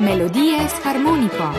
Melodije s harmoniko.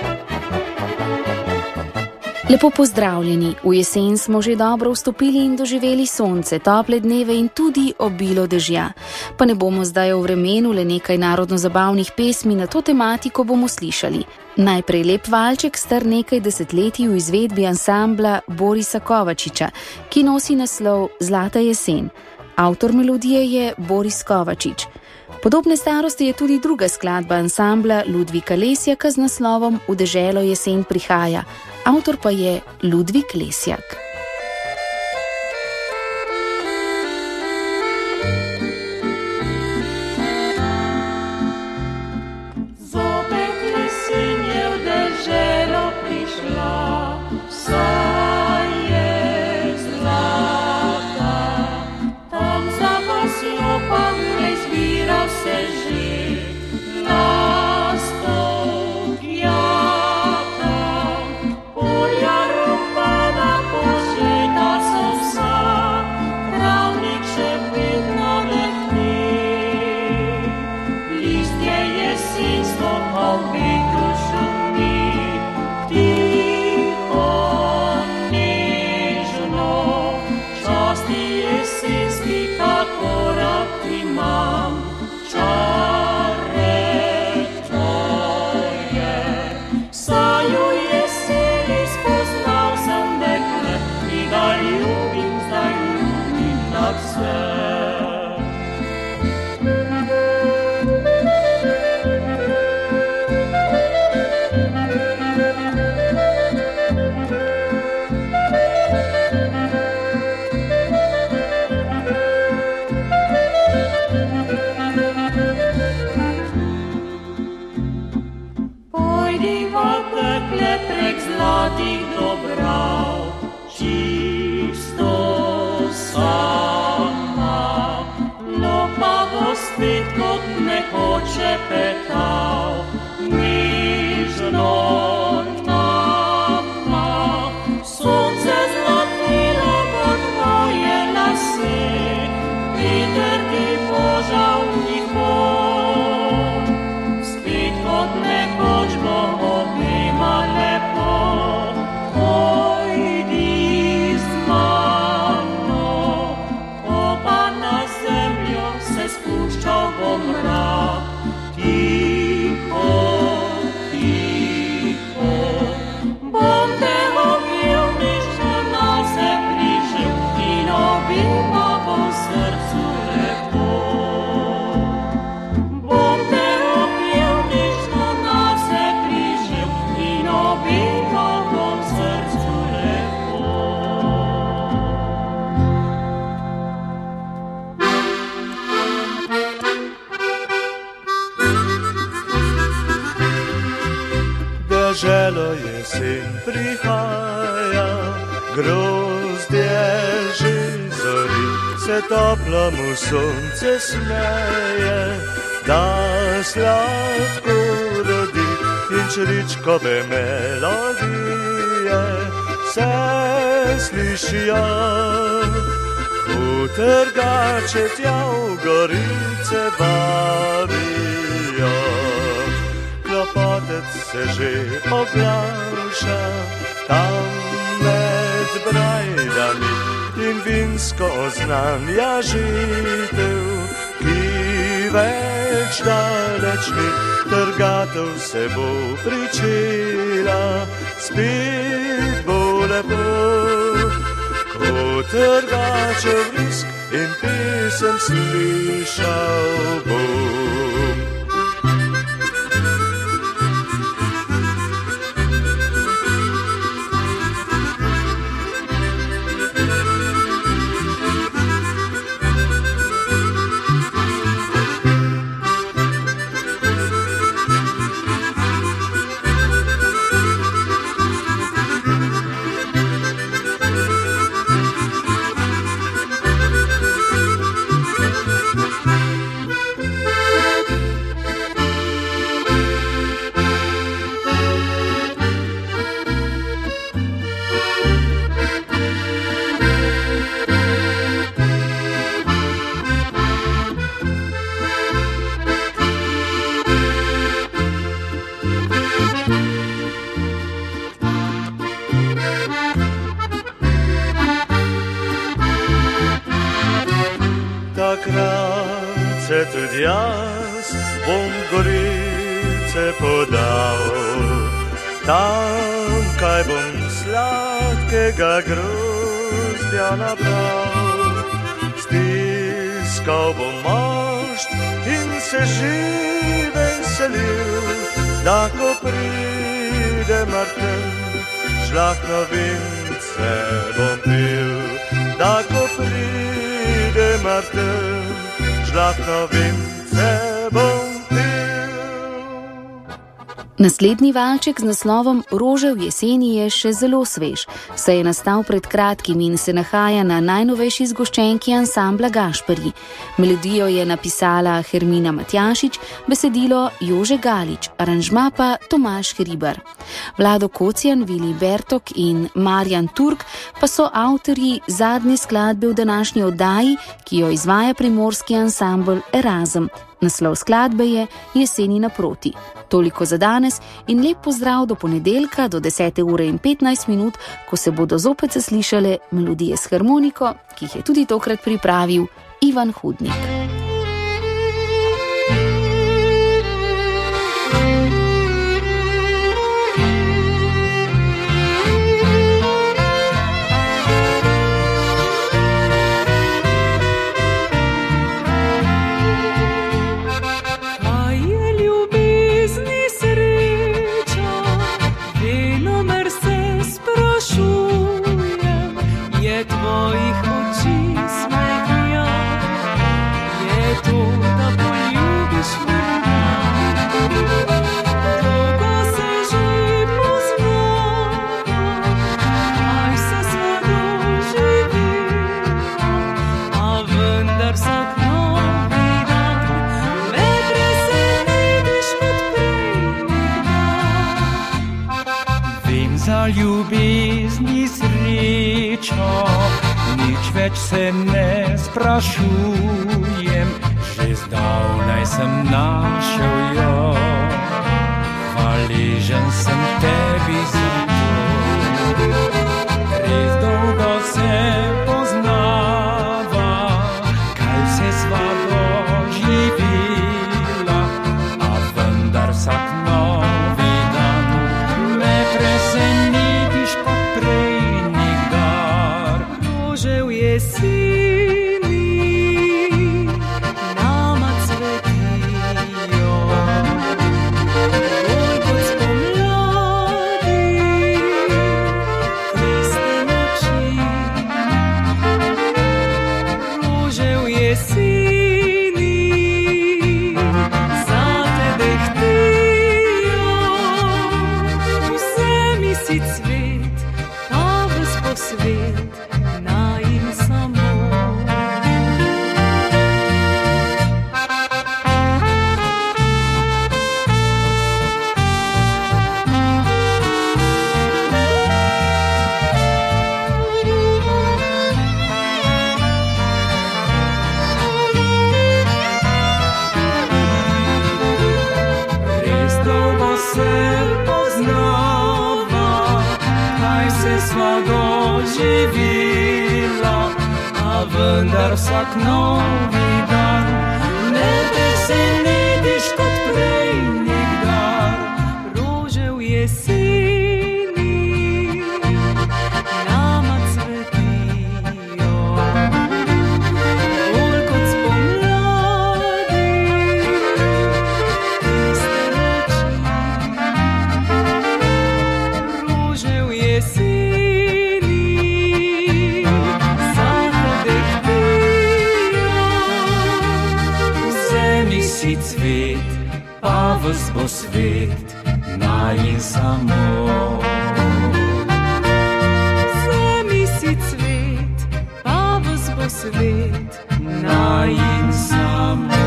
Lepo pozdravljeni. V jesen smo že dobro vstopili in doživeli sonce, tople dneve in tudi obilo dežja. Pa ne bomo zdaj o vremenu, le nekaj narodno-zabavnih pesmi na to tematiko bomo slišali. Najprej lep valček star nekaj desetletij v izvedbi ansambla Borisa Kovačiča, ki nosi naslov Zlata jesen. Avtor melodije je Boris Kovačič. Podobne starosti je tudi druga skladba ansambla Ludvika Lesjaka z naslovom V deželo jesen prihaja. Avtor pa je Ludvik Lesjak. Zopet jesen je v deželo prišla, vsa je zlata. Tam za vasjo pa izbira se že lastov kjata. Polja rumena požeta so vsa, travnik še vedno lehni. Listje jesensko pa v vetru šumi, tiho, nežno. Časti jesenski, kako rad imam, čare tvoje. Saju jeseni spoznal sem dekle, ki ga ljubim, zdaj ljubim nad vse. Pojdiva dekle prek zlatih dobrav, čisto sama. Lopa bo spet kot nekoče petal, nežno nama. Sonce zlatilo pod moje lase, veter ti požal njihov. Spet kot nekoč bo obema lepo, pojdi z mano. Ko pa na zemljo se spuščal bo mrak, tiho, tiho. Bom te objel, nežno na se bližil in obima bo v srcu lepo. Bom te objel, nežno na se bližil in obima bo v srcu lepo. Deželo jesen prihaja, grozdje že zori, se toplemu sonce smeje, da sladko rodi in čričkove melodije se slišijo. Kutrgače tja v gorice vabijo, klopotec se že oglaša tam med brajdami in vinsko znanja žitev, ki več daleč ni. Trgatev se bo pričela, spet bo lepo. Kutrgačev vrisk in pesem slišal bom. srce tudi jaz bom gorice podal. Tam, kaj bom sladkega grozdja nabral, stiskal bom mošt in se žive selil, da ko pride Martin, žlahtno vince bom pil. Da ko pride Martin, žlahtno vince bom pil. Naslednji valček z naslovom Rože v jeseni je še zelo svež, saj je nastal pred kratkim in se nahaja na najnovejši zgoščenki ansambla Gašperji. Melodijo je napisala Hermina Matjašič, besedilo Jože Galič, aranžma pa Tomaž Hribar. Vlado Kocjan, Vili Bertok in Marjan Turk pa so avtorji zadnje skladbe v današnji oddaji, ki jo izvaja primorski ansambel Erazem. Naslov skladbe je Jeseni naproti. Toliko za danes in lep pozdrav do ponedeljka do 10:15, ko se bodo zopet zaslišale melodije s harmoniko, ki jih je tudi tokrat pripravil Ivan Hudnik. Tvojih oči smehnja, je to, da poljubiš mene. Dolgo se že poznava, kaj se sva doživela, a vendar vsak novi dan me presenetiš kot prej nikdar. Vem za ljubezni srečo, nič več se ne sprašujem, že zdavnaj sem našel jo, hvaležen sem tebi za to. Res dolgo se poznava, kaj vse sva doživela, a vendar vsak novi dan me presenetiš kot prej nikdar. Rože v jeseni nama cvetijo, bolj kot spomladi tiste noči. Rože v jeseni zate dehtijo, vzemi si cvet, pa ves po svet. Vendar vsak novi dan me presenetiš kot prej nikdar. Rože v jeseni nama cvetijo, bolj kot spomladi tiste noči. Rože v jeseni cvet, pa ves bo svet najin samo. Vzemi si cvet, pa ves bo svet najin samo.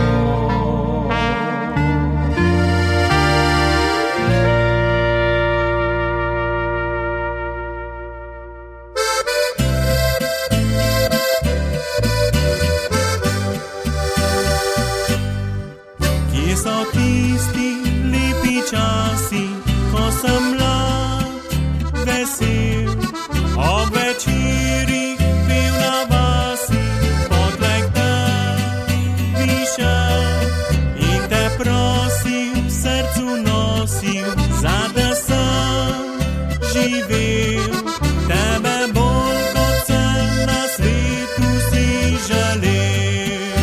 te prosil, v srcu nosil, zate sem živel. Tebe bolj kot sem na svetu si želel.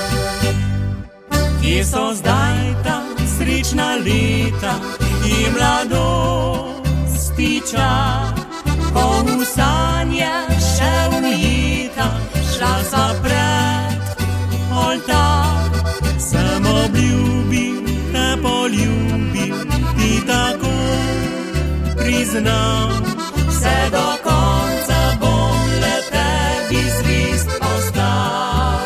Kje so zdaj ta srečna leta in mladosti čas, ko v sanje še ujeta, šla sva pred oltar. Sem obljubil, te poljubil, ti tako priznal, vse do konca bom le tebi zvest ostal.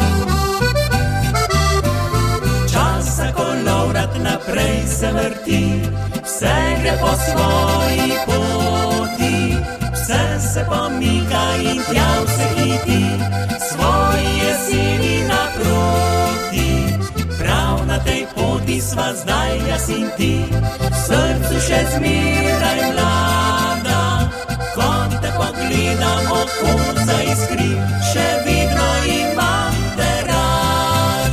Čas se kolovrat naprej se vrti, vse gre po svoji poti, vse se pomika in tja vse hiti, svoji jeseni naproti. Prav na tej poti sva zdaj jaz in ti, v srcu še zmeraj mlada. Ko te pogledam, oko zaiskri, še vedno imam te rad.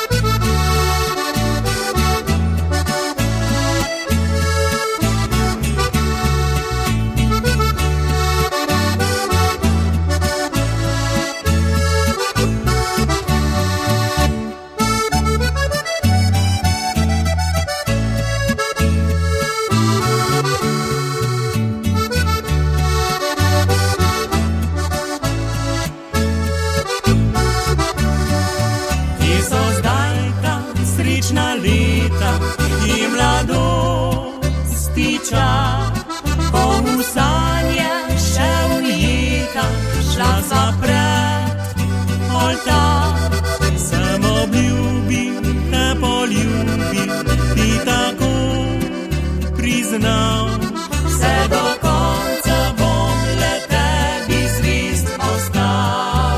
Leta in mladosti čas, ko v sanje še ujeta, šla sva pred oltar. Sem obljubil, te poljubil, ti tako priznal, vse do konca bom le tebi zvest ostal.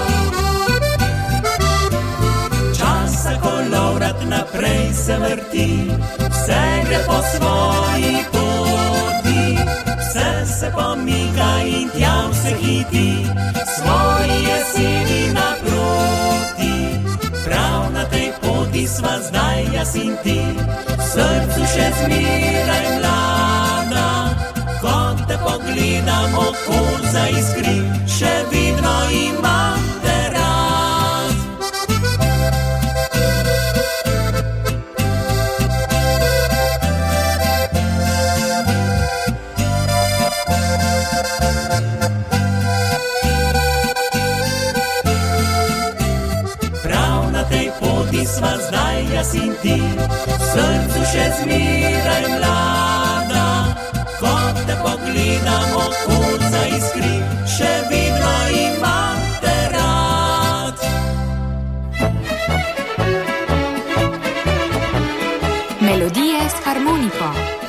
Čas se kolovrat naprej se vrti, vse gre po svoji poti, vse se pomika in tja vse hiti, svoji jeseni naproti. Prav na tej poti sva zdaj jaz in ti, v srcu še zmeraj mlada. Ko te pogledam, oko zaiskri, še vedno imam te rad. Sva zdaj jaz in ti, v srcu še zmeraj mlada. Ko te pogledam, oko zaiskri, še vedno imam te rad. Melodije s harmoniko.